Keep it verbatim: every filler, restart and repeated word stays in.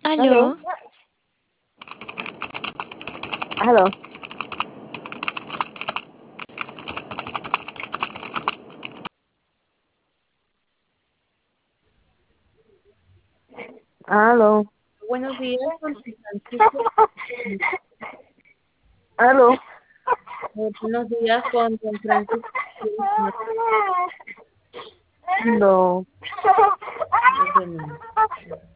Aló, Aló, aló, aló, Buenos días, con Francisco. aló. Eh, Buenos días, con don Francisco. No. Perdóneme.